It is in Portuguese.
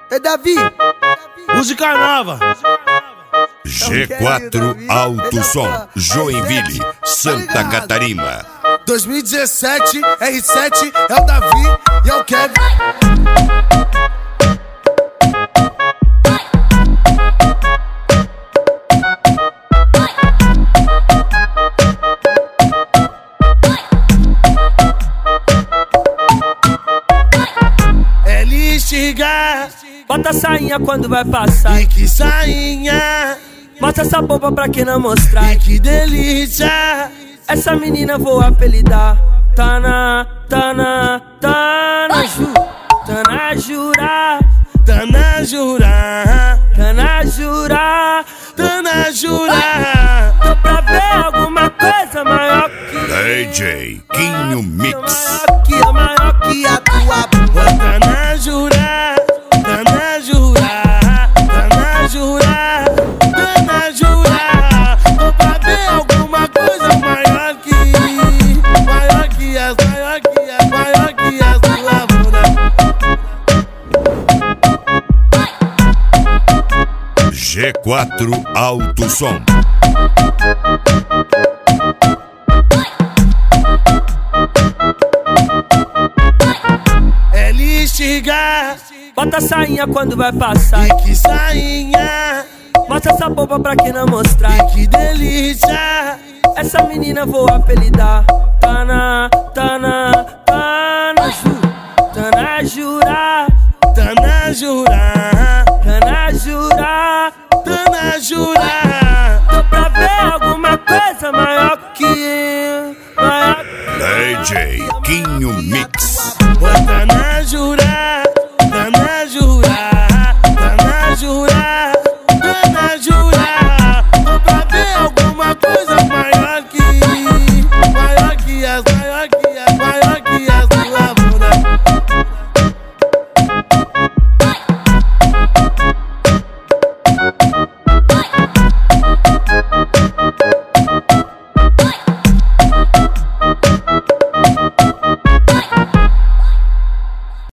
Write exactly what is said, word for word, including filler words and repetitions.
É Davi. Música nova. G quatro Alto Som, Joinville, Santa Catarina. dois mil e dezessete, R sete, é o Davi e é o Kevin. Estigar, bota a sainha quando vai passar. E que sainha, mostra essa bomba pra quem não mostrar. e que delícia. Essa menina vou apelidar. Tá na, tá na, tá na ju, tá na jura, Tá na jura, tá na jura, tá na jura. tô pra ver alguma coisa maior que D J Quinho Mix. maior que a maior que a tua boca. Tá na jura, tá na jura, tá na jura, tá na jura. Tô pra ver alguma coisa maior que, maior que as, maior que as, maior que as do Lavona. G quatro Alto Som. Ela estigar, Bota a sainha quando vai passar. e que sainha, Mostra essa bomba pra quem não mostrar. e que delícia. Essa menina vou apelidar. Tá na, tá na, tá na ju, tá na jura, Tá na jura, tá na jura, tá na jura. tô pra ver alguma coisa maior que, maior D J Quinho Mix.